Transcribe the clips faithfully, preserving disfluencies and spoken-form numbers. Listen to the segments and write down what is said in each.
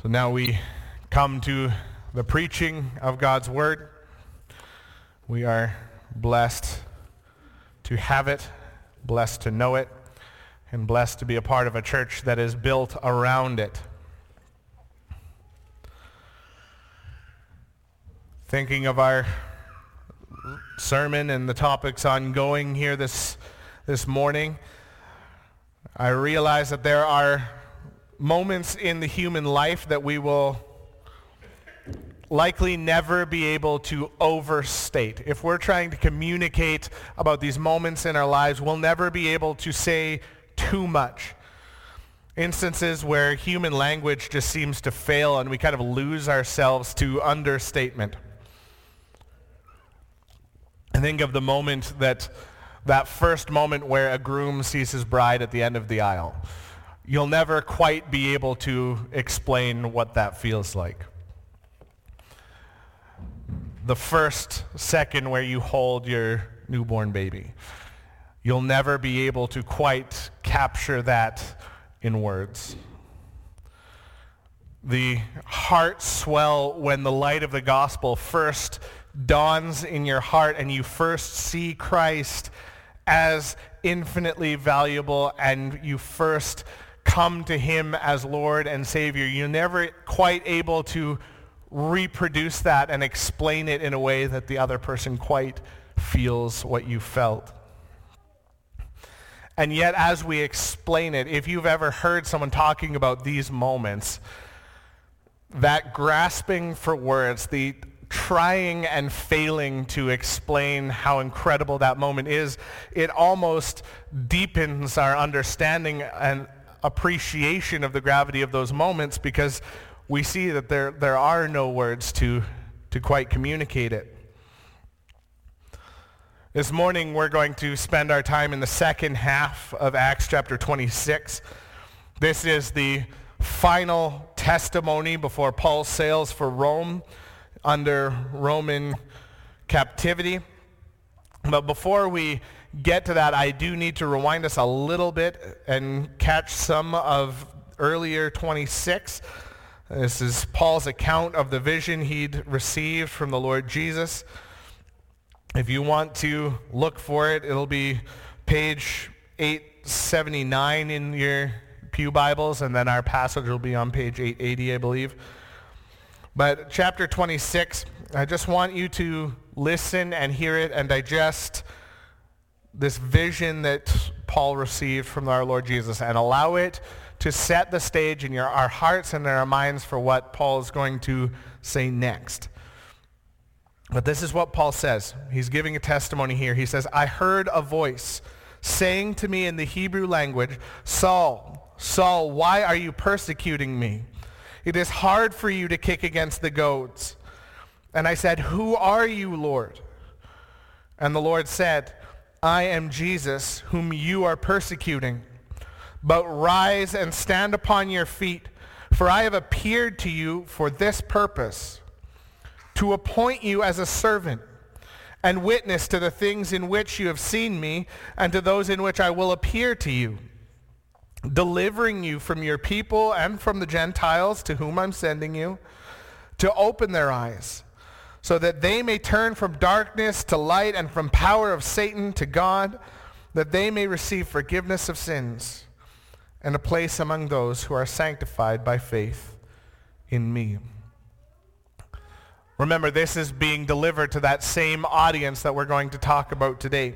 So now we come to the preaching of God's Word. We are blessed to have it, blessed to know it, and blessed to be a part of a church that is built around it. Thinking of our sermon and the topics ongoing here this, this morning, I realize that there are moments in the human life that we will likely never be able to overstate. If we're trying to communicate about these moments in our lives, we'll never be able to say too much. Instances where human language just seems to fail and we kind of lose ourselves to understatement. I think of the moment that, that first moment where a groom sees his bride at the end of the aisle. You'll never quite be able to explain what that feels like. The first second where you hold your newborn baby. You'll never be able to quite capture that in words. The heart swell when the light of the gospel first dawns in your heart and you first see Christ as infinitely valuable and you first come to him as Lord and Savior. You're never quite able to reproduce that and explain it in a way that the other person quite feels what you felt. And yet as we explain it, if you've ever heard someone talking about these moments, that grasping for words, the trying and failing to explain how incredible that moment is, it almost deepens our understanding and appreciation of the gravity of those moments because we see that there, there are no words to, to quite communicate it. This morning we're going to spend our time in the second half of Acts chapter twenty-six. This is the final testimony before Paul sails for Rome under Roman captivity. But before we get to that, I do need to rewind us a little bit and catch some of earlier twenty-six. This is Paul's account of the vision he'd received from the Lord Jesus. If you want to look for it, it'll be page eight seventy-nine in your pew Bibles, and then our passage will be on page eight eighty, I believe. But chapter twenty-six, I just want you to listen and hear it and digest this vision that Paul received from our Lord Jesus and allow it to set the stage in your, our hearts and in our minds for what Paul is going to say next. But this is what Paul says. He's giving a testimony here. He says, I heard a voice saying to me in the Hebrew language, Saul, Saul, why are you persecuting me? It is hard for you to kick against the goads. And I said, who are you, Lord? And the Lord said, I am Jesus, whom you are persecuting. But rise and stand upon your feet, for I have appeared to you for this purpose, to appoint you as a servant and witness to the things in which you have seen me and to those in which I will appear to you, delivering you from your people and from the Gentiles to whom I'm sending you, to open their eyes, so that they may turn from darkness to light and from power of Satan to God, that they may receive forgiveness of sins and a place among those who are sanctified by faith in me. Remember, this is being delivered to that same audience that we're going to talk about today.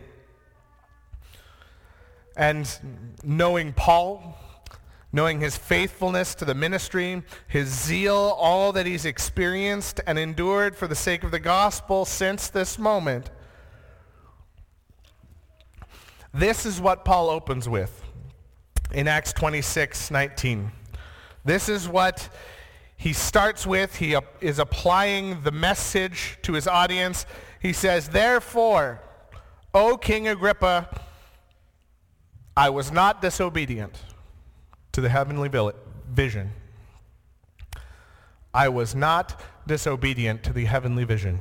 And knowing Paul, knowing his faithfulness to the ministry, his zeal, all that he's experienced and endured for the sake of the gospel since this moment, this is what Paul opens with in Acts twenty-six nineteen. This is what he starts with. He is applying the message to his audience. He says, therefore, O King Agrippa, I was not disobedient to the heavenly vision. I was not disobedient to the heavenly vision.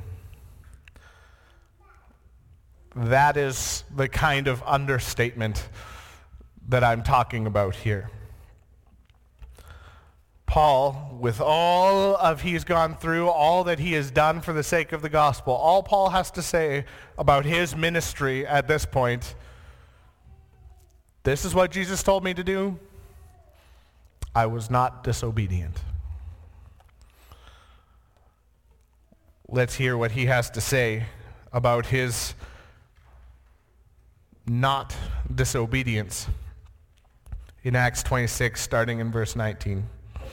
That is the kind of understatement that I'm talking about here. Paul, with all of he's gone through, all that he has done for the sake of the gospel, all Paul has to say about his ministry at this point, this is what Jesus told me to do. I was not disobedient. Let's hear what he has to say about his not disobedience in Acts twenty-six, starting in verse nineteen.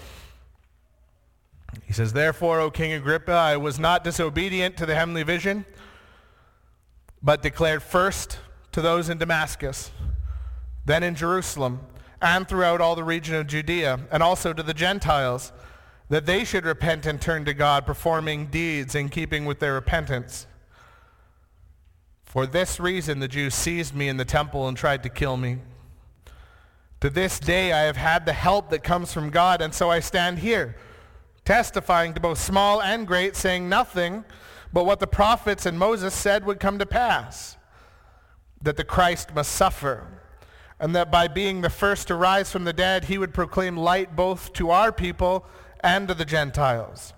He says, "Therefore, O King Agrippa, I was not disobedient to the heavenly vision, but declared first to those in Damascus, then in Jerusalem, and throughout all the region of Judea, and also to the Gentiles, that they should repent and turn to God, performing deeds in keeping with their repentance. For this reason the Jews seized me in the temple and tried to kill me. To this day I have had the help that comes from God, and so I stand here, testifying to both small and great, saying nothing but what the prophets and Moses said would come to pass, that the Christ must suffer, and that by being the first to rise from the dead, he would proclaim light both to our people and to the Gentiles."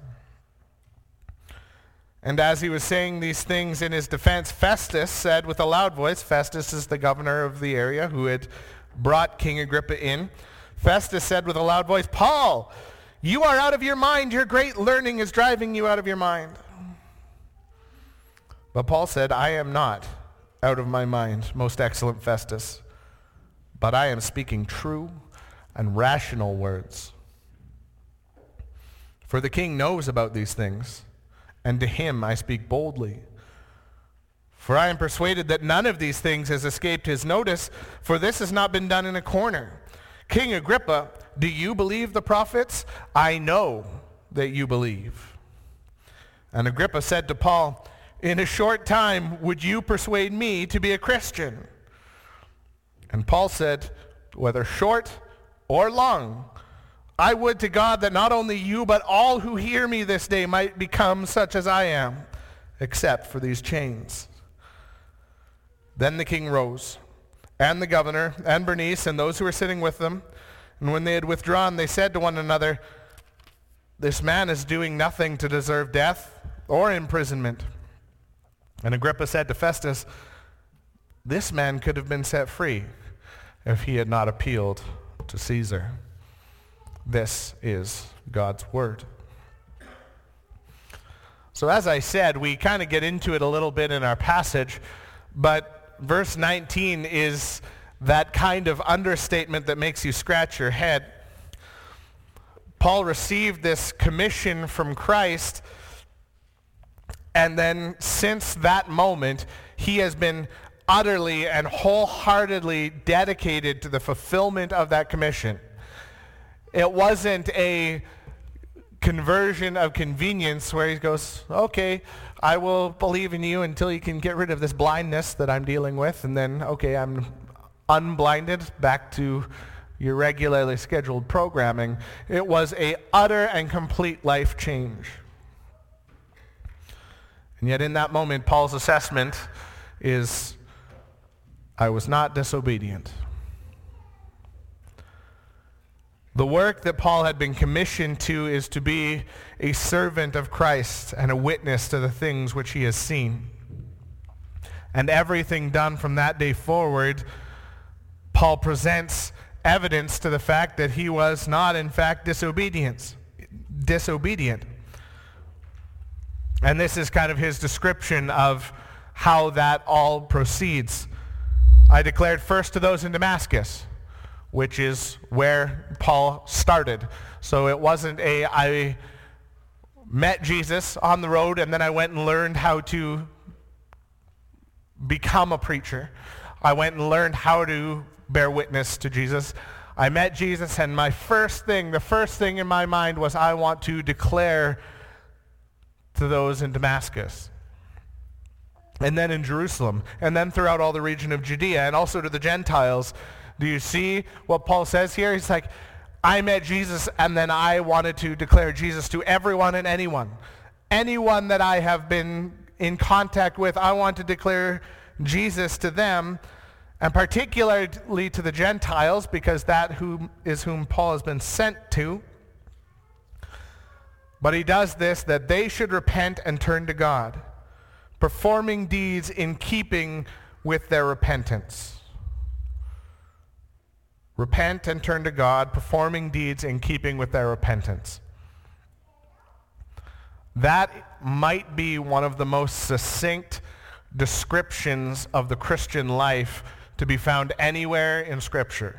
And as he was saying these things in his defense, Festus said with a loud voice, Festus is the governor of the area who had brought King Agrippa in. Festus said with a loud voice, "Paul, you are out of your mind. Your great learning is driving you out of your mind." But Paul said, "I am not out of my mind, most excellent Festus, but I am speaking true and rational words. For the king knows about these things, and to him I speak boldly. For I am persuaded that none of these things has escaped his notice, for this has not been done in a corner. King Agrippa, do you believe the prophets? I know that you believe." And Agrippa said to Paul, "In a short time would you persuade me to be a Christian?" And Paul said, "Whether short or long, I would to God that not only you, but all who hear me this day might become such as I am, except for these chains." Then the king rose, and the governor, and Bernice, and those who were sitting with them. And when they had withdrawn, they said to one another, "This man is doing nothing to deserve death or imprisonment." And Agrippa said to Festus, "This man could have been set free if he had not appealed to Caesar." This is God's word. So as I said, we kind of get into it a little bit in our passage, but verse nineteen is that kind of understatement that makes you scratch your head. Paul received this commission from Christ, and then since that moment, he has been utterly and wholeheartedly dedicated to the fulfillment of that commission. It wasn't a conversion of convenience where he goes, "Okay, I will believe in you until you can get rid of this blindness that I'm dealing with, and then, okay, I'm unblinded, back to your regularly scheduled programming." It was a utter and complete life change. And yet in that moment, Paul's assessment is, I was not disobedient. The work that Paul had been commissioned to is to be a servant of Christ and a witness to the things which he has seen. And everything done from that day forward, Paul presents evidence to the fact that he was not, in fact, disobedience, disobedient. And this is kind of his description of how that all proceeds. "I declared first to those in Damascus," which is where Paul started. So it wasn't a, I met Jesus on the road and then I went and learned how to become a preacher. I went and learned how to bear witness to Jesus. I met Jesus, and my first thing, the first thing in my mind was, I want to declare to those in Damascus, and then in Jerusalem, and then throughout all the region of Judea, and also to the Gentiles. Do you see what Paul says here? He's like, I met Jesus, and then I wanted to declare Jesus to everyone and anyone. Anyone that I have been in contact with, I want to declare Jesus to them, and particularly to the Gentiles, because that whom is whom Paul has been sent to. But he does this that they should repent and turn to God, performing deeds in keeping with their repentance. Repent and turn to God, performing deeds in keeping with their repentance. That might be one of the most succinct descriptions of the Christian life to be found anywhere in Scripture.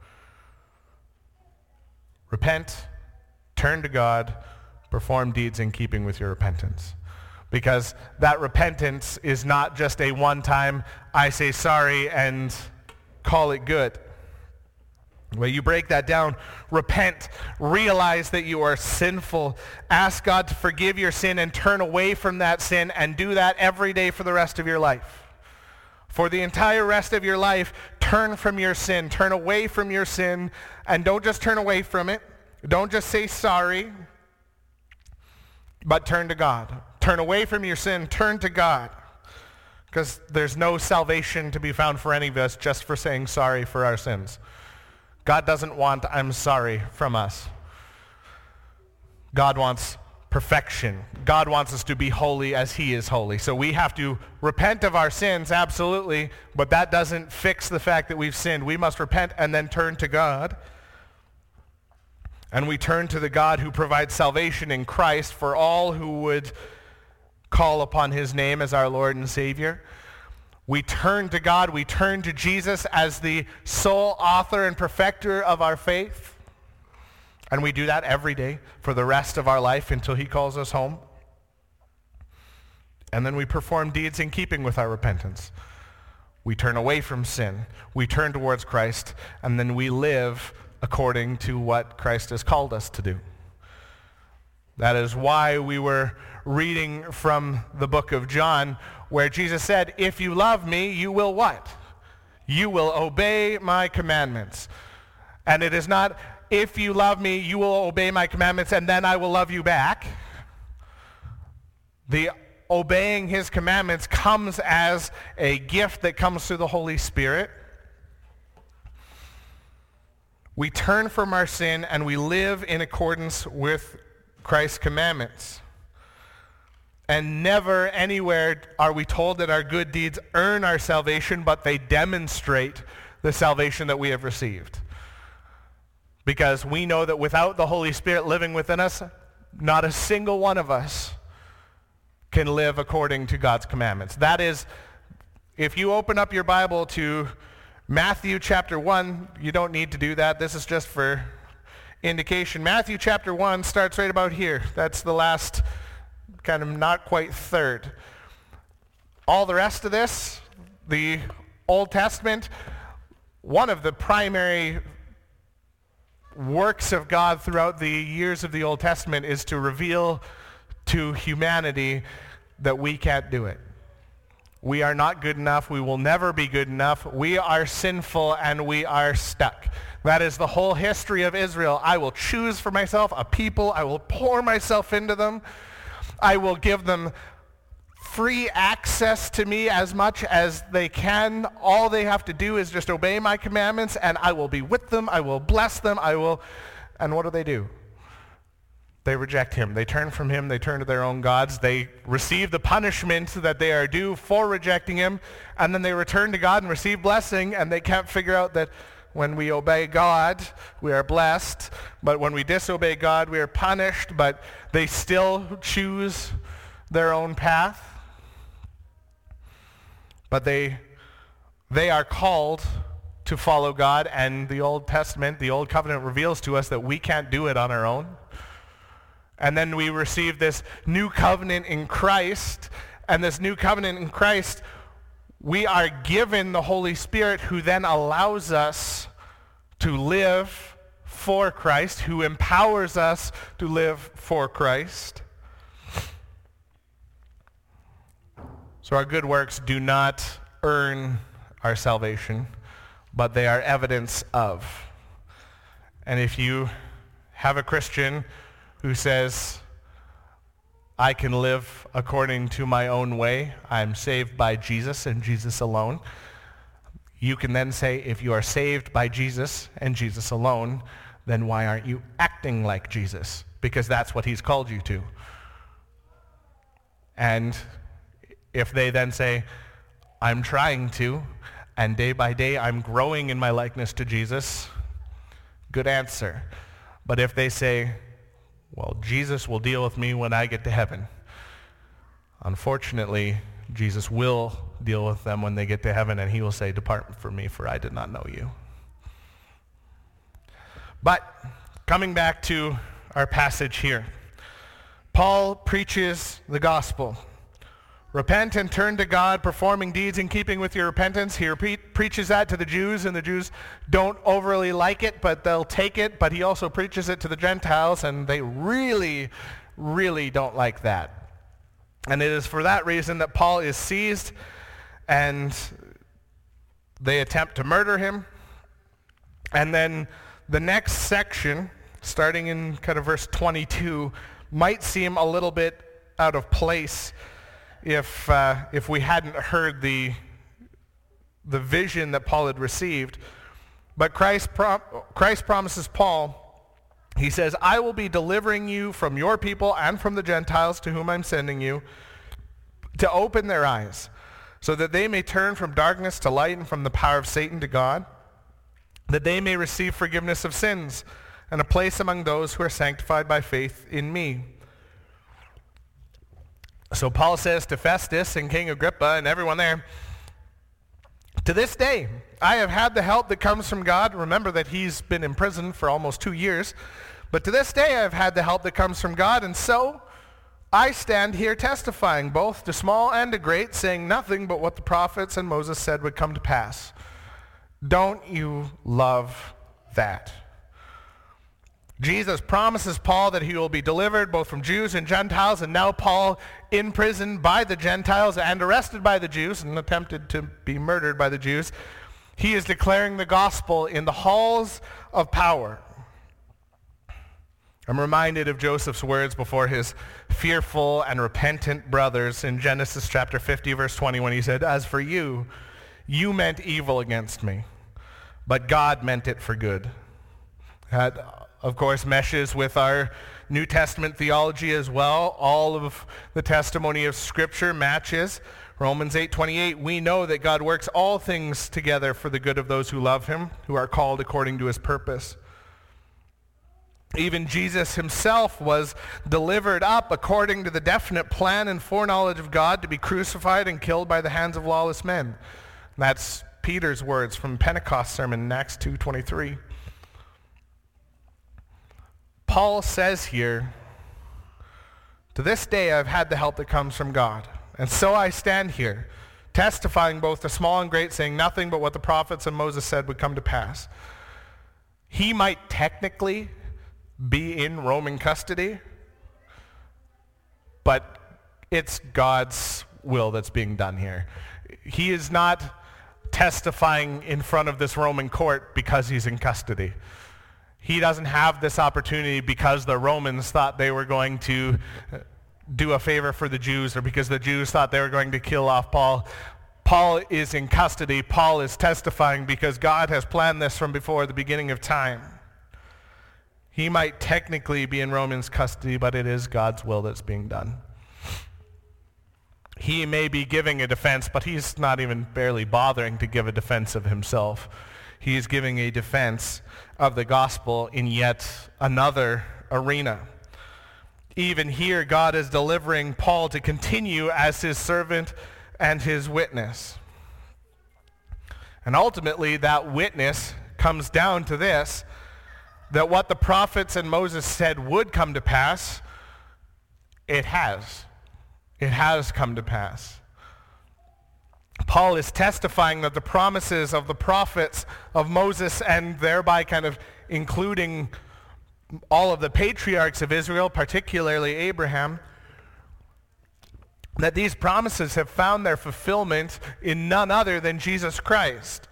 Repent, turn to God, perform deeds in keeping with your repentance. Because that repentance is not just a one-time, I say sorry and call it good. When you break that down, repent, realize that you are sinful, ask God to forgive your sin and turn away from that sin, and do that every day for the rest of your life. For the entire rest of your life, turn from your sin, turn away from your sin, and don't just turn away from it. Don't just say sorry, but turn to God. Turn away from your sin, turn to God. Because there's no salvation to be found for any of us just for saying sorry for our sins. God doesn't want I'm sorry from us. God wants perfection. God wants us to be holy as he is holy. So we have to repent of our sins, absolutely, but that doesn't fix the fact that we've sinned. We must repent and then turn to God. And we turn to the God who provides salvation in Christ for all who would call upon his name as our Lord and Savior. We turn to God, we turn to Jesus as the sole author and perfecter of our faith. And we do that every day for the rest of our life until he calls us home. And then we perform deeds in keeping with our repentance. We turn away from sin, we turn towards Christ, and then we live according to what Christ has called us to do. That is why we were reading from the book of John, where Jesus said, if you love me, you will what? You will obey my commandments. And it is not, if you love me, you will obey my commandments, and then I will love you back. The obeying his commandments comes as a gift that comes through the Holy Spirit. We turn from our sin and we live in accordance with Christ's commandments. And never anywhere are we told that our good deeds earn our salvation, but they demonstrate the salvation that we have received. Because we know that without the Holy Spirit living within us, not a single one of us can live according to God's commandments. That is, if you open up your Bible to Matthew chapter one, you don't need to do that. This is just for indication. Matthew chapter one starts right about here. That's the last kind of not quite third. All the rest of this, the Old Testament, one of the primary works of God throughout the years of the Old Testament is to reveal to humanity that we can't do it. We are not good enough. We will never be good enough. We are sinful and we are stuck. That is the whole history of Israel. I will choose for myself a people. I will pour myself into them. I will give them free access to me as much as they can. All they have to do is just obey my commandments, and I will be with them. I will bless them. I will. And what do they do? They reject him. They turn from him. They turn to their own gods. They receive the punishment that they are due for rejecting him, and then they return to God and receive blessing, and they can't figure out that when we obey God, we are blessed, but when we disobey God, we are punished, but they still choose their own path. But they, they are called to follow God, and the Old Testament, the Old Covenant reveals to us that we can't do it on our own. And then we receive this new covenant in Christ, and this new covenant in Christ, we are given the Holy Spirit, who then allows us to live for Christ, who empowers us to live for Christ. So our good works do not earn our salvation, but they are evidence of. And if you have a Christian who says, I can live according to my own way, I'm saved by Jesus and Jesus alone, you can then say, if you are saved by Jesus and Jesus alone, then why aren't you acting like Jesus? Because that's what he's called you to. And if they then say, I'm trying to, and day by day I'm growing in my likeness to Jesus, good answer. But if they say, well, Jesus will deal with me when I get to heaven, unfortunately, Jesus will deal with them when they get to heaven, and he will say, depart from me, for I did not know you. But coming back to our passage here, Paul preaches the gospel. Repent and turn to God, performing deeds in keeping with your repentance. He repeat, preaches that to the Jews, and the Jews don't overly like it, but they'll take it. But he also preaches it to the Gentiles, and they really, really don't like that. And it is for that reason that Paul is seized, and they attempt to murder him. And then the next section, starting in kind of verse twenty-two, might seem a little bit out of place if uh, if we hadn't heard the the vision that Paul had received. But Christ prom- Christ promises Paul, he says, I will be delivering you from your people and from the Gentiles to whom I'm sending you, to open their eyes, so that they may turn from darkness to light and from the power of Satan to God, that they may receive forgiveness of sins and a place among those who are sanctified by faith in me. So Paul says to Festus and King Agrippa and everyone there, to this day, I have had the help that comes from God. Remember that he's been in prison for almost two years. But to this day, I have had the help that comes from God. And so I stand here testifying, both to small and to great, saying nothing but what the prophets and Moses said would come to pass. Don't you love that? Jesus promises Paul that he will be delivered both from Jews and Gentiles, and now Paul, in prison by the Gentiles and arrested by the Jews and attempted to be murdered by the Jews, he is declaring the gospel in the halls of power. I'm reminded of Joseph's words before his fearful and repentant brothers in Genesis chapter fifty, verse twenty, when he said, as for you, you meant evil against me, but God meant it for good. That, of course, meshes with our New Testament theology as well. All of the testimony of Scripture matches. Romans eight twenty-eight, we know that God works all things together for the good of those who love him, who are called according to his purpose. Even Jesus himself was delivered up according to the definite plan and foreknowledge of God to be crucified and killed by the hands of lawless men. That's Peter's words from Pentecost sermon in Acts two twenty-three. Paul says here, to this day I've had the help that comes from God. And so I stand here, testifying both to small and great, saying nothing but what the prophets and Moses said would come to pass. He might technically be in Roman custody, but it's God's will that's being done here. He is not testifying in front of this Roman court because he's in custody. He doesn't have this opportunity because the Romans thought they were going to do a favor for the Jews, or because the Jews thought they were going to kill off Paul. Paul is in custody. Paul is testifying because God has planned this from before the beginning of time. He might technically be in Roman's custody, but it is God's will that's being done. He may be giving a defense, but he's not even barely bothering to give a defense of himself. He is giving a defense of the gospel in yet another arena. Even here, God is delivering Paul to continue as his servant and his witness. And ultimately, that witness comes down to this, that what the prophets and Moses said would come to pass, it has. It has come to pass. Paul is testifying that the promises of the prophets of Moses, and thereby kind of including all of the patriarchs of Israel, particularly Abraham, that these promises have found their fulfillment in none other than Jesus Christ.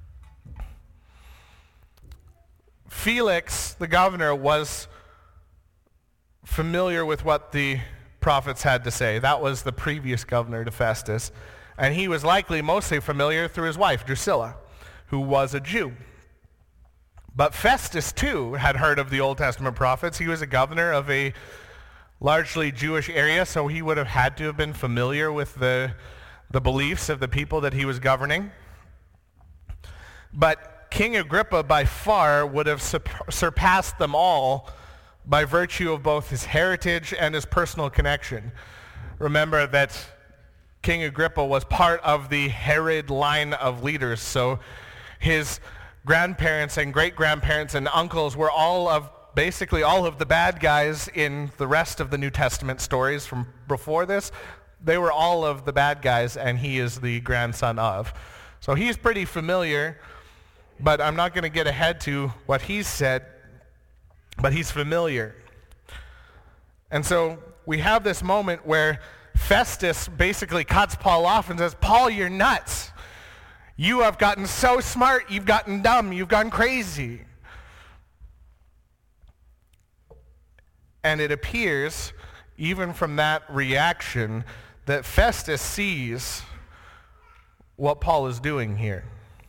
Felix, the governor, was familiar with what the prophets had to say. That was the previous governor to Festus. And he was likely mostly familiar through his wife, Drusilla, who was a Jew. But Festus, too, had heard of the Old Testament prophets. He was a governor of a largely Jewish area, so he would have had to have been familiar with the, the beliefs of the people that he was governing. But King Agrippa, by far, would have surpassed them all by virtue of both his heritage and his personal connection. Remember that King Agrippa was part of the Herod line of leaders, so his grandparents and great-grandparents and uncles were all of, basically all of the bad guys in the rest of the New Testament stories from before this. They were all of the bad guys, and he is the grandson of. So he's pretty familiar, but I'm not going to get ahead to what he's said, but he's familiar. And so we have this moment where Festus basically cuts Paul off and says, Paul, you're nuts. You have gotten so smart, you've gotten dumb, you've gone crazy. And it appears, even from that reaction, that Festus sees what Paul is doing here.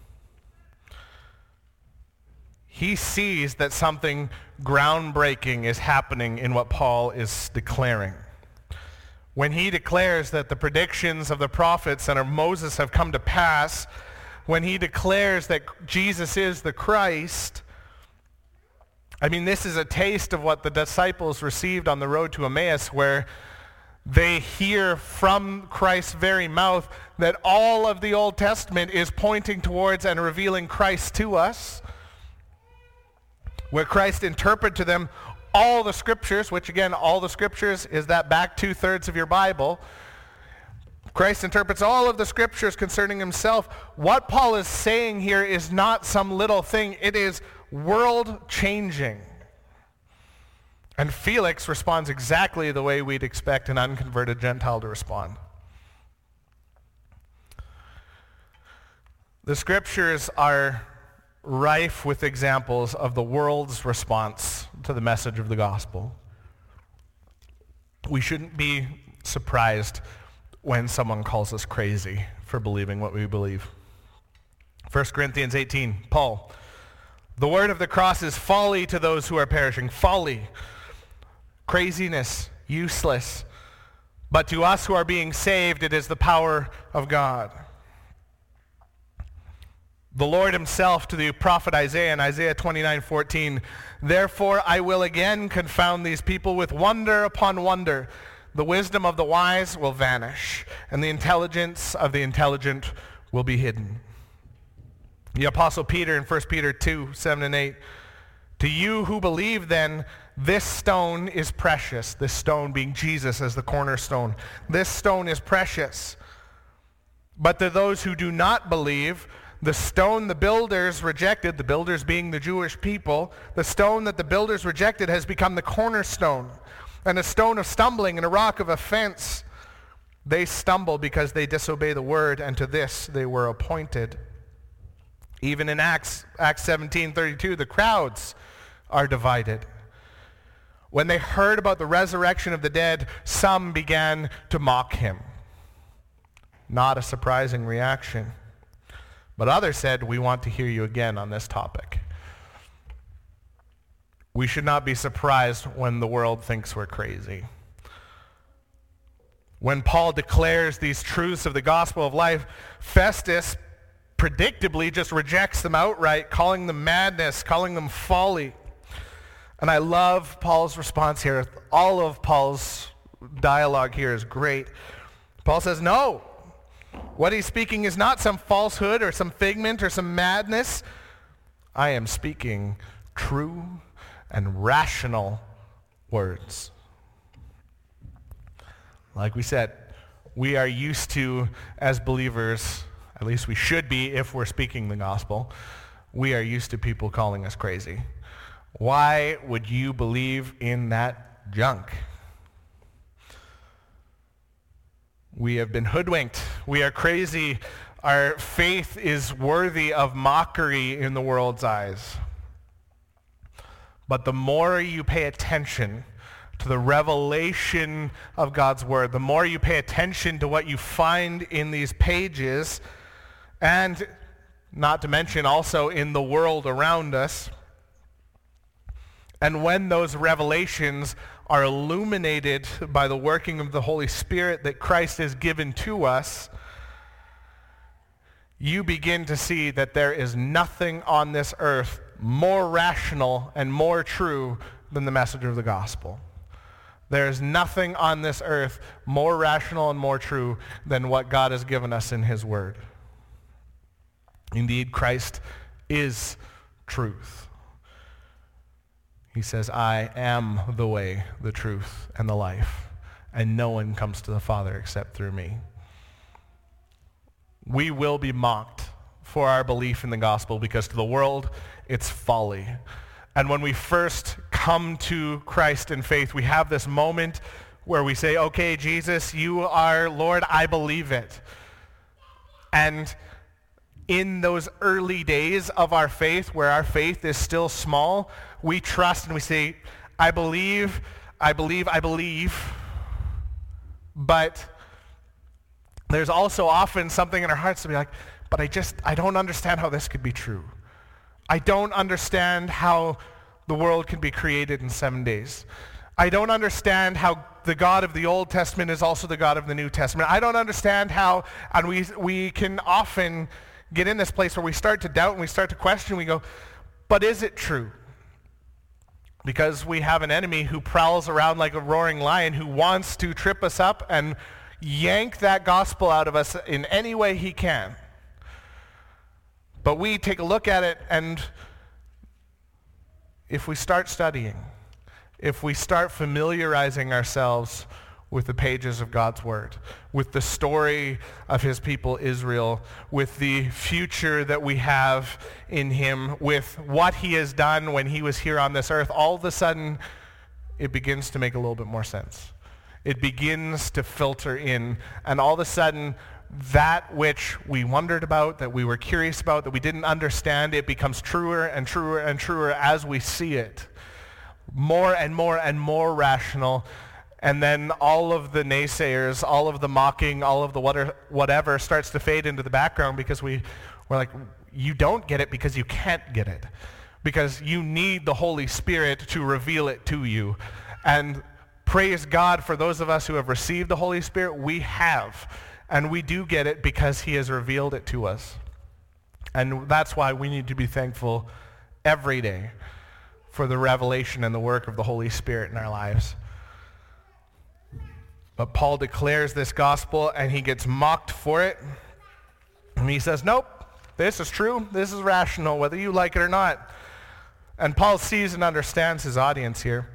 He sees that something groundbreaking is happening in what Paul is declaring. When he declares that the predictions of the prophets and of Moses have come to pass, when he declares that Jesus is the Christ, I mean, this is a taste of what the disciples received on the road to Emmaus, where they hear from Christ's very mouth that all of the Old Testament is pointing towards and revealing Christ to us, where Christ interpreted to them all the scriptures, which again, all the scriptures is that back two-thirds of your Bible. Christ interprets all of the scriptures concerning himself. What Paul is saying here is not some little thing. It is world-changing. And Felix responds exactly the way we'd expect an unconverted Gentile to respond. The scriptures are rife with examples of the world's response to the message of the gospel. We shouldn't be surprised when someone calls us crazy for believing what we believe. First Corinthians eighteen, Paul, the word of the cross is folly to those who are perishing. Folly, craziness, useless. But to us who are being saved, it is the power of God. The Lord himself to the prophet Isaiah in Isaiah twenty-nine fourteen, therefore I will again confound these people with wonder upon wonder. The wisdom of the wise will vanish, and the intelligence of the intelligent will be hidden. The Apostle Peter in First Peter two, seven and eight, to you who believe then, this stone is precious. This stone being Jesus as the cornerstone. This stone is precious. But to those who do not believe, the stone the builders rejected, the builders being the Jewish people, the stone that the builders rejected has become the cornerstone, and a stone of stumbling and a rock of offense. They stumble because they disobey the word, and to this they were appointed. Even in Acts, Acts seventeen thirty-two, the crowds are divided. When they heard about the resurrection of the dead, some began to mock him. Not a surprising reaction. But others said, we want to hear you again on this topic. We should not be surprised when the world thinks we're crazy. When Paul declares these truths of the gospel of life, Festus predictably just rejects them outright, calling them madness, calling them folly. And I love Paul's response here. All of Paul's dialogue here is great. Paul says, no. What he's speaking is not some falsehood or some figment or some madness. I am speaking true and rational words. Like we said, we are used to, as believers, at least we should be if we're speaking the gospel, we are used to people calling us crazy. Why would you believe in that junk? We have been hoodwinked. We are crazy. Our faith is worthy of mockery in the world's eyes. But the more you pay attention to the revelation of God's word, the more you pay attention to what you find in these pages, and not to mention also in the world around us, And when those revelations are illuminated by the working of the Holy Spirit that Christ has given to us, you begin to see that there is nothing on this earth more rational and more true than the message of the gospel. There is nothing on this earth more rational and more true than what God has given us in his word. Indeed, Christ is truth. He says, I am the way, the truth, and the life, and no one comes to the Father except through me. We will be mocked for our belief in the gospel because to the world, it's folly. And when we first come to Christ in faith, we have this moment where we say, okay, Jesus, you are Lord, I believe it. And in those early days of our faith, where our faith is still small, we trust and we say, I believe, I believe, I believe. But there's also often something in our hearts to be like, but I just, I don't understand how this could be true. I don't understand how the world can be created in seven days. I don't understand how the God of the Old Testament is also the God of the New Testament. I don't understand how, and we we can often get in this place where we start to doubt and we start to question. We go, but is it true? Because we have an enemy who prowls around like a roaring lion who wants to trip us up and yank that gospel out of us in any way he can. But we take a look at it, and if we start studying, if we start familiarizing ourselves with the pages of God's word, with the story of his people Israel, with the future that we have in him, with what he has done when he was here on this earth, all of a sudden it begins to make a little bit more sense. It begins to filter in, and all of a sudden that which we wondered about, that we were curious about, that we didn't understand, it becomes truer and truer and truer as we see it. More and more and more rational. And then all of the naysayers, all of the mocking, all of the whatever starts to fade into the background because we, we're like, you don't get it because you can't get it. Because you need the Holy Spirit to reveal it to you. And praise God for those of us who have received the Holy Spirit. We have. And we do get it because he has revealed it to us. And that's why we need to be thankful every day for the revelation and the work of the Holy Spirit in our lives. But Paul declares this gospel and he gets mocked for it. And he says, nope, this is true. This is rational, whether you like it or not. And Paul sees and understands his audience here.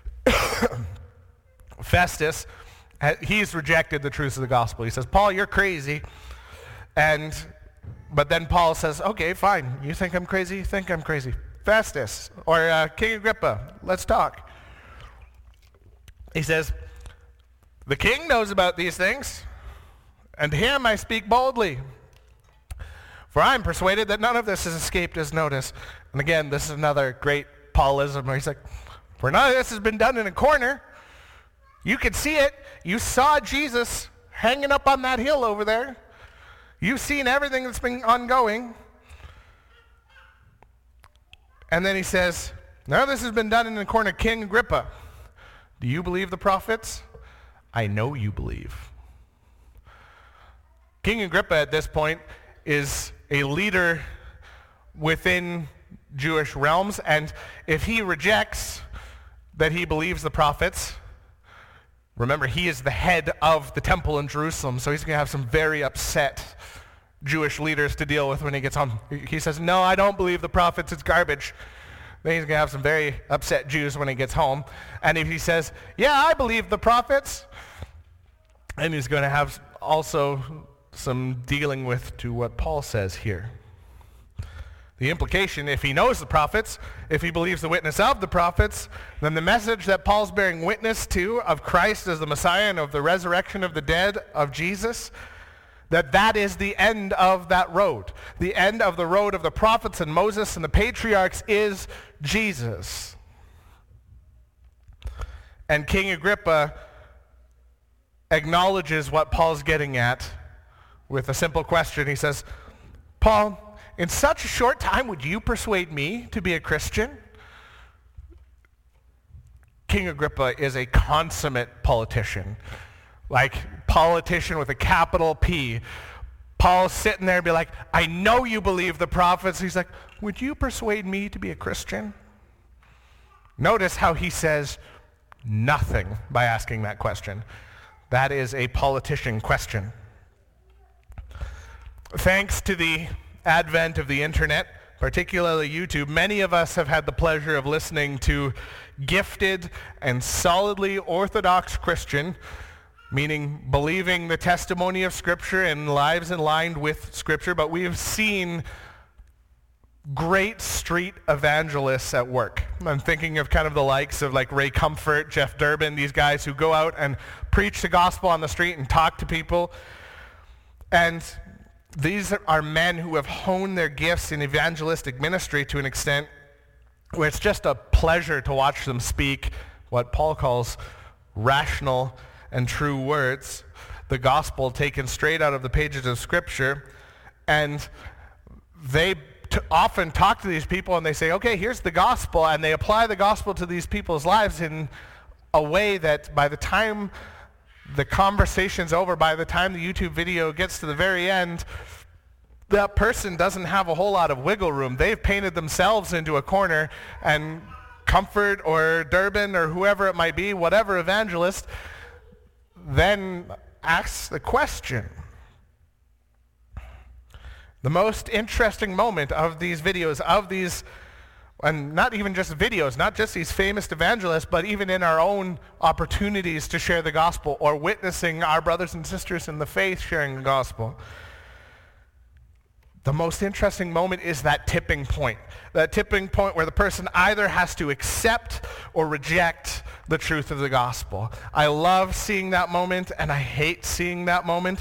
Festus, he's rejected the truths of the gospel. He says, Paul, you're crazy. And, but then Paul says, okay, fine. You think I'm crazy? You think I'm crazy. Festus, or uh, King Agrippa, let's talk. He says, the king knows about these things, and to him I speak boldly. For I am persuaded that none of this has escaped his notice. And again, this is another great Paulism where he's like, for none of this has been done in a corner. You could see it. You saw Jesus hanging up on that hill over there. You've seen everything that's been ongoing. And then he says, none of this has been done in the corner. King Agrippa, do you believe the prophets? I know you believe. King Agrippa at this point is a leader within Jewish realms, and if he rejects that he believes the prophets, remember, he is the head of the temple in Jerusalem, so he's going to have some very upset Jewish leaders to deal with when he gets home. He says, no, I don't believe the prophets, it's garbage. Then he's going to have some very upset Jews when he gets home. And if he says, yeah, I believe the prophets, and he's going to have also some dealing with to what Paul says here. The implication, if he knows the prophets, if he believes the witness of the prophets, then the message that Paul's bearing witness to of Christ as the Messiah and of the resurrection of the dead of Jesus, that that is the end of that road. The end of the road of the prophets and Moses and the patriarchs is Jesus. And King Agrippa acknowledges what Paul's getting at with a simple question. He says, Paul, in such a short time would you persuade me to be a Christian? King Agrippa is a consummate politician. Like, politician with a capital P. Paul's sitting there and be like, I know you believe the prophets. He's like, would you persuade me to be a Christian? Notice how he says nothing by asking that question. That is a politician question. Thanks to the advent of the internet, particularly YouTube, many of us have had the pleasure of listening to gifted and solidly orthodox Christian, meaning believing the testimony of Scripture and lives in line with Scripture, but we have seen great street evangelists at work. I'm thinking of kind of the likes of like Ray Comfort, Jeff Durbin, these guys who go out and preach the gospel on the street and talk to people. And these are men who have honed their gifts in evangelistic ministry to an extent where it's just a pleasure to watch them speak what Paul calls rational and true words, the gospel taken straight out of the pages of Scripture. And they t- often talk to these people and they say, okay, here's the gospel, and they apply the gospel to these people's lives in a way that by the time the conversation's over, by the time the YouTube video gets to the very end, that person doesn't have a whole lot of wiggle room. They've painted themselves into a corner, and Comfort or Durbin or whoever it might be, whatever evangelist, then asks the question. The most interesting moment of these videos, of these, and not even just videos, not just these famous evangelists, but even in our own opportunities to share the gospel or witnessing our brothers and sisters in the faith sharing the gospel. The most interesting moment is that tipping point. That tipping point where the person either has to accept or reject the truth of the gospel. I love seeing that moment, and I hate seeing that moment.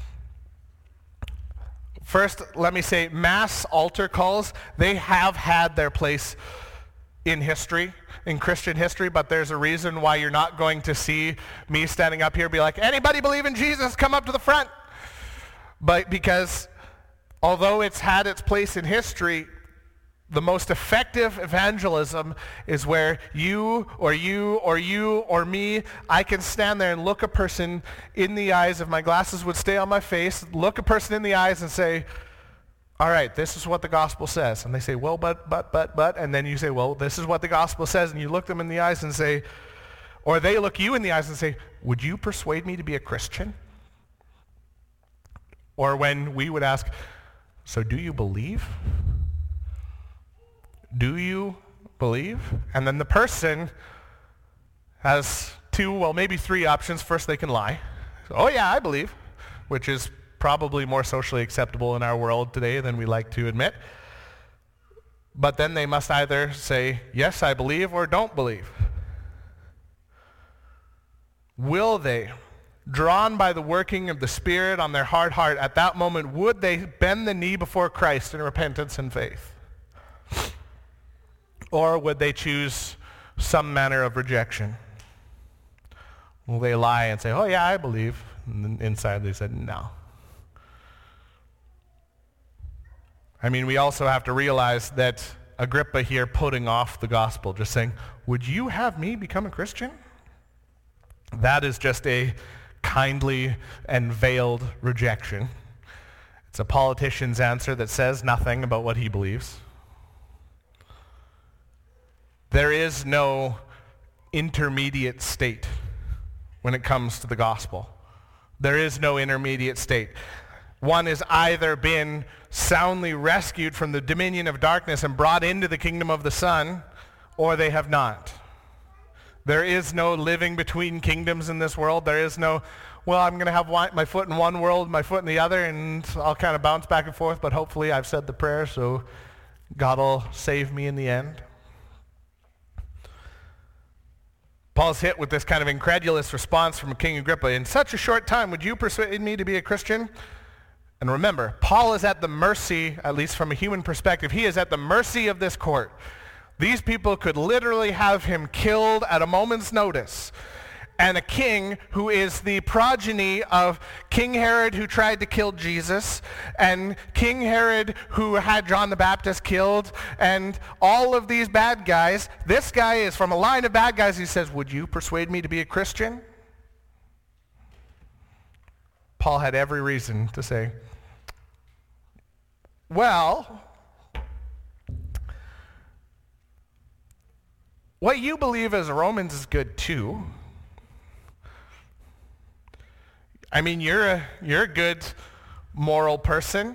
First, let me say, mass altar calls, they have had their place in history, in Christian history, but there's a reason why you're not going to see me standing up here be like, anybody believe in Jesus, come up to the front. But because although it's had its place in history, the most effective evangelism is where you or you or you or me, I can stand there and look a person in the eyes, if my glasses would stay on my face, look a person in the eyes and say, all right, this is what the gospel says. And they say, well, but, but, but, but, and then you say, well, this is what the gospel says, and you look them in the eyes and say, or they look you in the eyes and say, would you persuade me to be a Christian? Or when we would ask, so do you believe? Do you believe? And then the person has two, well, maybe three options. First, they can lie. Oh, yeah, I believe, which is probably more socially acceptable in our world today than we like to admit. But then they must either say, yes, I believe, or don't believe. Will they, drawn by the working of the Spirit on their hard heart, at that moment, would they bend the knee before Christ in repentance and faith? Or would they choose some manner of rejection? Will they lie and say, oh yeah, I believe? And then inside they said, no. I mean, we also have to realize that Agrippa here putting off the gospel, just saying, would you have me become a Christian? That is just a kindly and veiled rejection. It's a politician's answer that says nothing about what he believes. There is no intermediate state when it comes to the gospel. There is no intermediate state. One has either been soundly rescued from the dominion of darkness and brought into the kingdom of the Son, or they have not. There is no living between kingdoms in this world. There is no, well, I'm going to have one, my foot in one world, my foot in the other, and I'll kind of bounce back and forth, but hopefully I've said the prayer, so God will save me in the end. Paul's hit with this kind of incredulous response from King Agrippa. In such a short time, would you persuade me to be a Christian? And remember, Paul is at the mercy, at least from a human perspective, he is at the mercy of this court. These people could literally have him killed at a moment's notice. and a king who is the progeny of King Herod, who tried to kill Jesus, and King Herod, who had John the Baptist killed, and all of these bad guys. This guy is from a line of bad guys. He says, would you persuade me to be a Christian? Paul had every reason to say, well, what you believe as Romans is good too. I mean, you're a, you're a good moral person.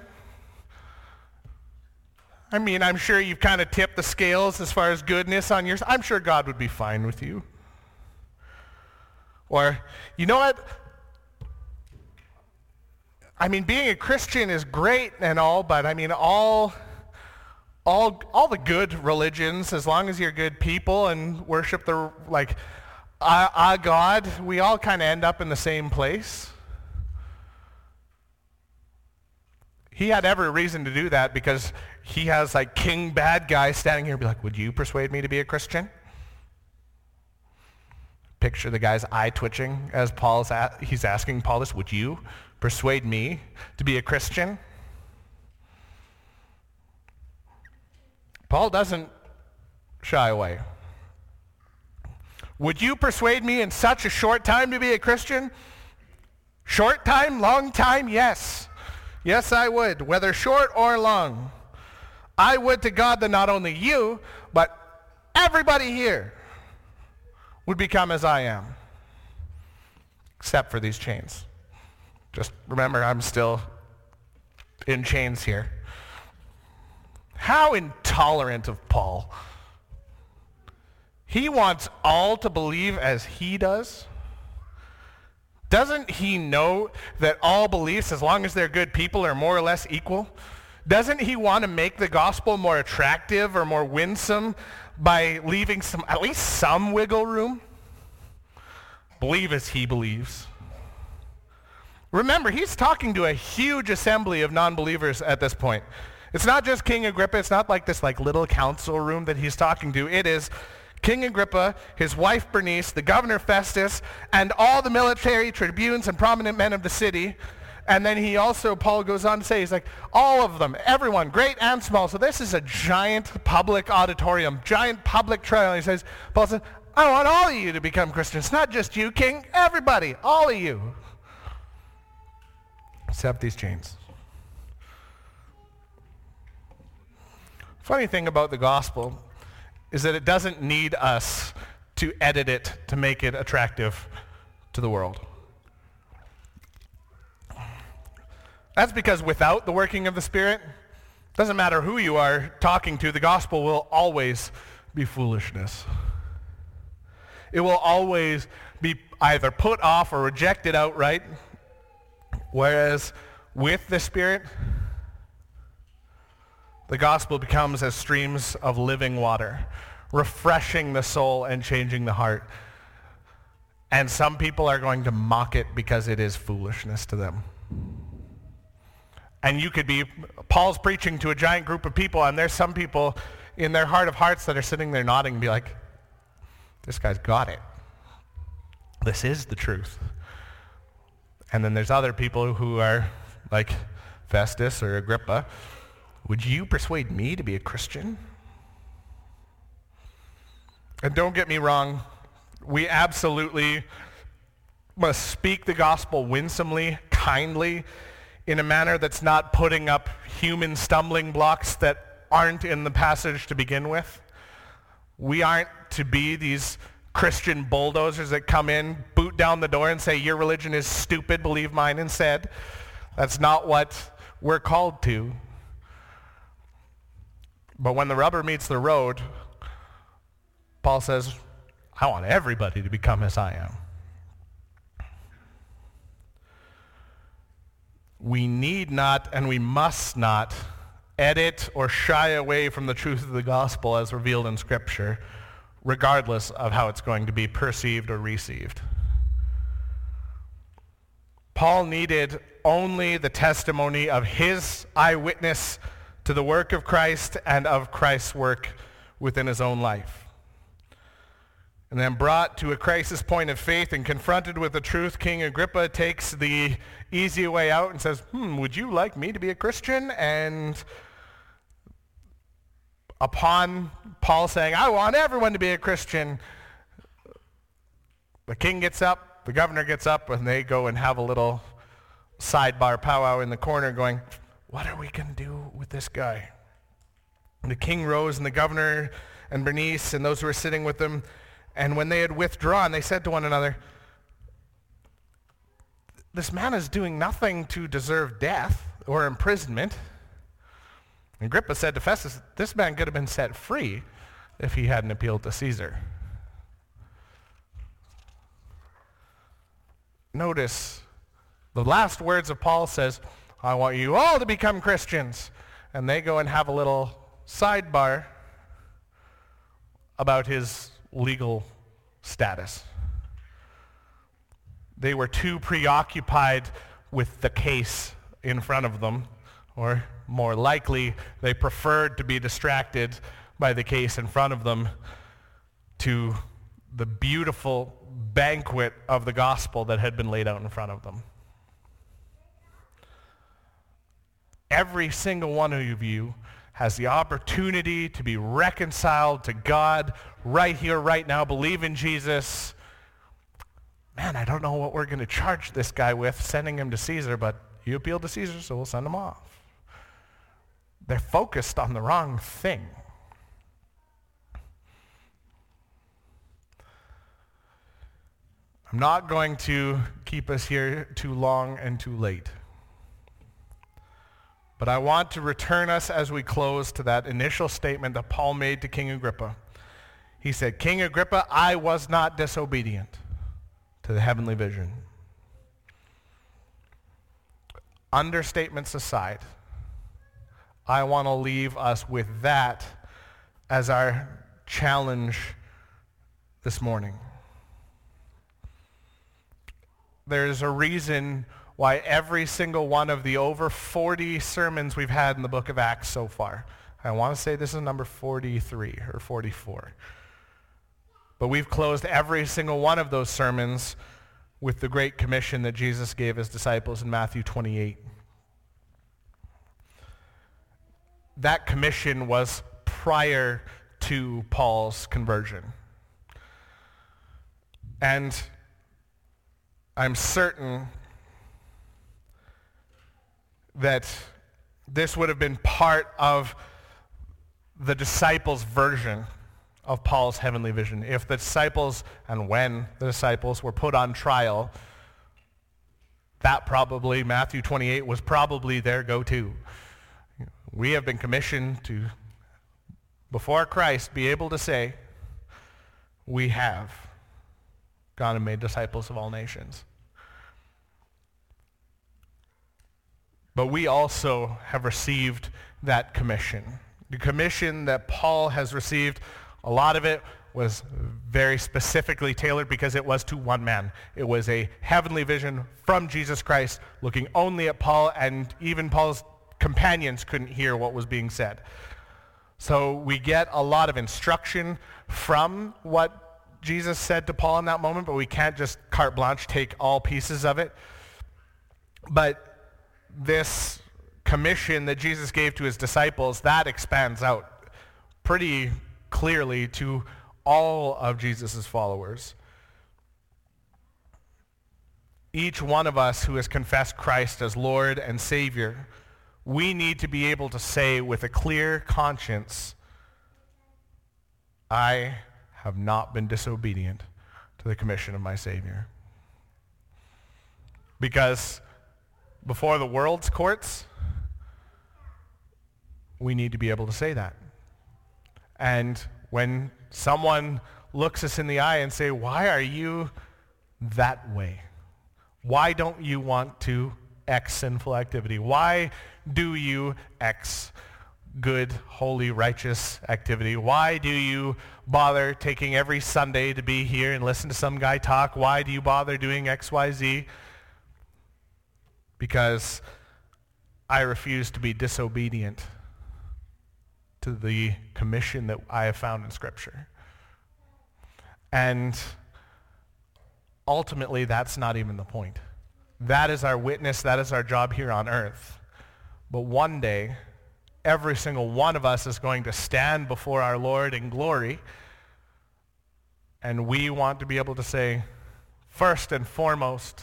I mean, I'm sure you've kind of tipped the scales as far as goodness on yours. I'm sure God would be fine with you. Or, you know what? I mean, being a Christian is great and all, but I mean, all, all, all the good religions, as long as you're good people and worship the, like, uh, uh, God, we all kind of end up in the same place. He had every reason to do that because he has like king bad guy standing here and be like, would you persuade me to be a Christian? Picture the guy's eye twitching as Paul's at, he's asking Paul this, would you persuade me to be a Christian? Paul doesn't shy away. Would you persuade me in such a short time to be a Christian? Short time, long time, yes. Yes, I would, whether short or long. I would to God that not only you, but everybody here would become as I am, except for these chains. Just remember, I'm still in chains here. How intolerant of Paul. He wants all to believe as he does. Doesn't he know that all beliefs, as long as they're good people, are more or less equal? Doesn't he want to make the gospel more attractive or more winsome by leaving some, at least some wiggle room? Believe as he believes. Remember, he's talking to a huge assembly of non-believers at this point. It's not just King Agrippa. It's not like this like little council room that he's talking to. It is King Agrippa, his wife Bernice, the governor Festus, and all the military tribunes and prominent men of the city. And then he also, Paul goes on to say, he's like, all of them, everyone, great and small. So this is a giant public auditorium, giant public trial. He says, Paul says, I want all of you to become Christians. Not just you, King, everybody, all of you. Except these chains. Funny thing about the gospel is that it doesn't need us to edit it to make it attractive to the world. That's because without the working of the Spirit, it doesn't matter who you are talking to, the gospel will always be foolishness. It will always be either put off or rejected outright, whereas with the Spirit, the gospel becomes as streams of living water, refreshing the soul and changing the heart. And some people are going to mock it because it is foolishness to them. And you could be, Paul's preaching to a giant group of people, and there's some people in their heart of hearts that are sitting there nodding and be like, this guy's got it. This is the truth. And then there's other people who are like Festus or Agrippa. Would you persuade me to be a Christian? And don't get me wrong, we absolutely must speak the gospel winsomely, kindly, in a manner that's not putting up human stumbling blocks that aren't in the passage to begin with. We aren't to be these Christian bulldozers that come in, boot down the door and say, your religion is stupid, believe mine instead. That's not what we're called to. But when the rubber meets the road, Paul says, I want everybody to become as I am. We need not and we must not edit or shy away from the truth of the gospel as revealed in Scripture, regardless of how it's going to be perceived or received. Paul needed only the testimony of his eyewitness to the work of Christ and of Christ's work within his own life. And then brought to a crisis point of faith and confronted with the truth, King Agrippa takes the easy way out and says, hmm, would you like me to be a Christian? And upon Paul saying, I want everyone to be a Christian, the king gets up, the governor gets up, and they go and have a little sidebar powwow in the corner going, what are we going to do with this guy? And the king rose, and the governor and Bernice and those who were sitting with them, and when they had withdrawn, they said to one another, this man is doing nothing to deserve death or imprisonment. And Agrippa said to Festus, this man could have been set free if he hadn't appealed to Caesar. Notice the last words of Paul says, I want you all to become Christians. And they go and have a little sidebar about his legal status. They were too preoccupied with the case in front of them, or more likely, they preferred to be distracted by the case in front of them to the beautiful banquet of the gospel that had been laid out in front of them. Every single one of you has the opportunity to be reconciled to God right here, right now. Believe in Jesus. Man, I don't know what we're going to charge this guy with, sending him to Caesar, but you appealed to Caesar, so we'll send him off. They're focused on the wrong thing. I'm not going to keep us here too long and too late. But I want to return us as we close to that initial statement that Paul made to King Agrippa. He said, King Agrippa, I was not disobedient to the heavenly vision. Understatements aside, I want to leave us with that as our challenge this morning. There's a reason why every single one of the over forty sermons we've had in the book of Acts so far, I want to say this is number forty-three or forty-four, but we've closed every single one of those sermons with the Great Commission that Jesus gave his disciples in Matthew twenty-eight. That commission was prior to Paul's conversion. And I'm certain that this would have been part of the disciples' version of Paul's heavenly vision. If the disciples, and when the disciples were put on trial, that probably, Matthew twenty-eight, was probably their go-to. We have been commissioned to, before Christ, be able to say, we have gone and made disciples of all nations. But we also have received that commission. The commission that Paul has received, a lot of it was very specifically tailored because it was to one man. It was a heavenly vision from Jesus Christ looking only at Paul, and even Paul's companions couldn't hear what was being said. So we get a lot of instruction from what Jesus said to Paul in that moment, but we can't just carte blanche take all pieces of it. But this commission that Jesus gave to his disciples, that expands out pretty clearly to all of Jesus' followers. Each one of us who has confessed Christ as Lord and Savior, we need to be able to say with a clear conscience, I have not been disobedient to the commission of my Savior. Because before the world's courts, we need to be able to say that. And when someone looks us in the eye and say, why are you that way? Why don't you want to X sinful activity? Why do you X good, holy, righteous activity? Why do you bother taking every Sunday to be here and listen to some guy talk? Why do you bother doing X, Y, Z? Because I refuse to be disobedient to the commission that I have found in Scripture. And ultimately, that's not even the point. That is our witness. That is our job here on earth. But one day, every single one of us is going to stand before our Lord in glory. And we want to be able to say, first and foremost,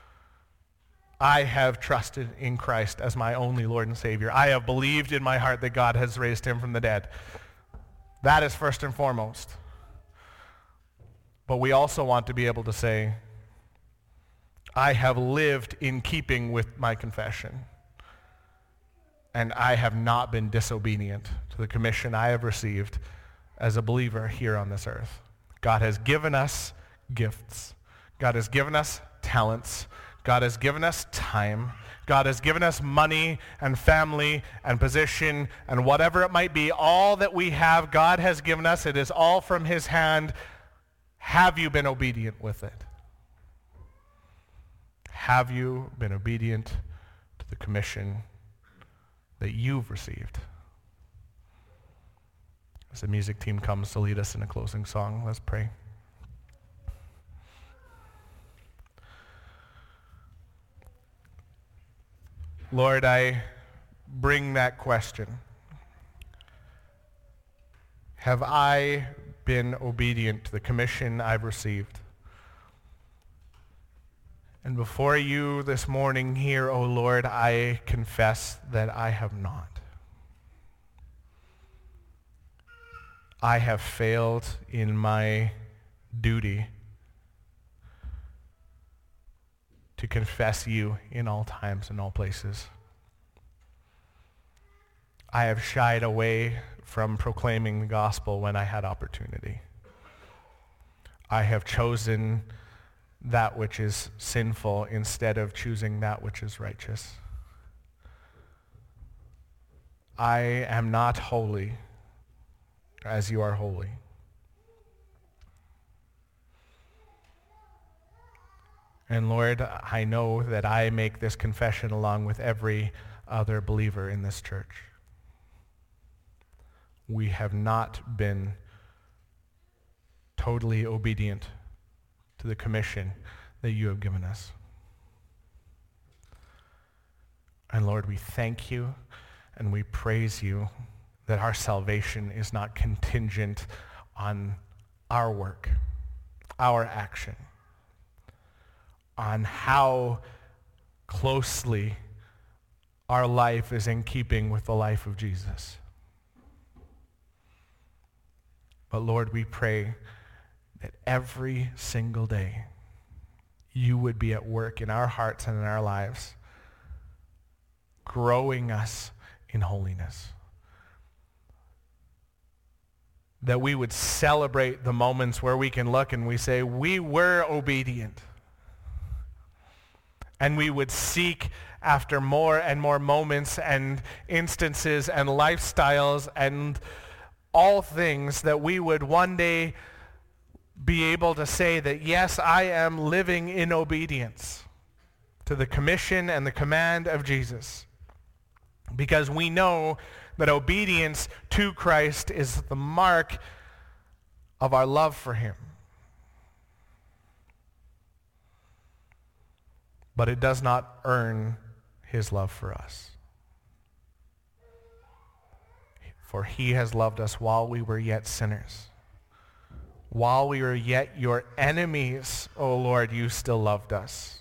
I have trusted in Christ as my only Lord and Savior. I have believed in my heart that God has raised him from the dead. That is first and foremost. But we also want to be able to say, I have lived in keeping with my confession. And I have not been disobedient to the commission I have received as a believer here on this earth. God has given us gifts. God has given us talents. God has given us time. God has given us money and family and position and whatever it might be. All that we have, God has given us. It is all from his hand. Have you been obedient with it? Have you been obedient to the commission that you've received? As the music team comes to lead us in a closing song, let's pray. Lord, I bring that question. Have I been obedient to the commission I've received? And before you this morning here, O Lord, I confess that I have not. I have failed in my duty to confess you in all times and all places. I have shied away from proclaiming the gospel when I had opportunity. I have chosen that which is sinful instead of choosing that which is righteous. I am not holy as you are holy. And Lord, I know that I make this confession along with every other believer in this church. We have not been totally obedient to the commission that you have given us. And Lord, we thank you and we praise you that our salvation is not contingent on our work, our action, on how closely our life is in keeping with the life of Jesus. But Lord, we pray that every single day you would be at work in our hearts and in our lives, growing us in holiness. That we would celebrate the moments where we can look and we say, we were obedient. And we would seek after more and more moments and instances and lifestyles and all things that we would one day be able to say that, yes, I am living in obedience to the commission and the command of Jesus. Because we know that obedience to Christ is the mark of our love for him. But it does not earn his love for us. For he has loved us while we were yet sinners. While we were yet your enemies, O Lord, you still loved us.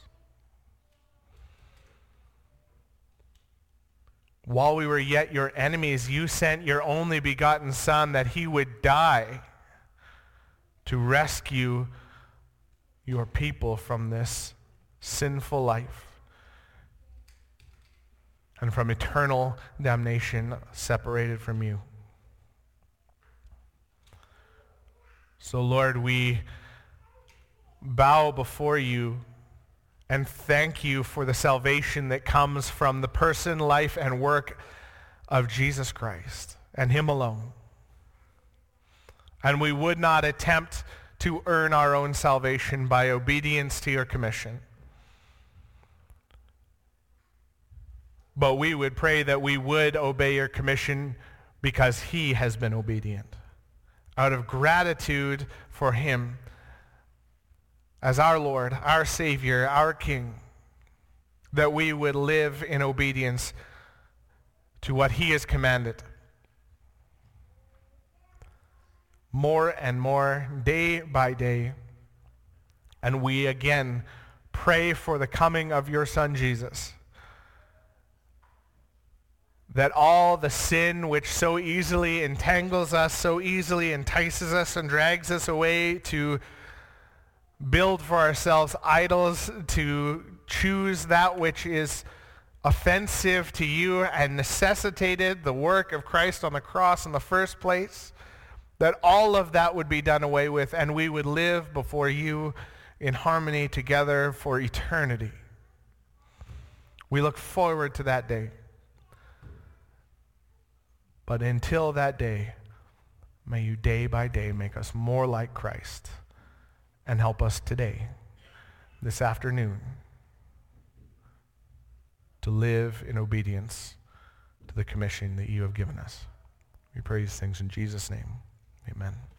While we were yet your enemies, you sent your only begotten Son that he would die to rescue your people from this sinful life and from eternal damnation separated from you. So Lord, we bow before you and thank you for the salvation that comes from the person, life, and work of Jesus Christ and him alone. And we would not attempt to earn our own salvation by obedience to your commission. But we would pray that we would obey your commission because he has been obedient. Out of gratitude for him as our Lord, our Savior, our King, that we would live in obedience to what he has commanded. More and more, day by day. And we again pray for the coming of your Son, Jesus, that all the sin which so easily entangles us, so easily entices us and drags us away to build for ourselves idols, to choose that which is offensive to you and necessitated the work of Christ on the cross in the first place, that all of that would be done away with and we would live before you in harmony together for eternity. We look forward to that day. But until that day, may you day by day make us more like Christ and help us today, this afternoon, to live in obedience to the commission that you have given us. We pray these things in Jesus' name. Amen.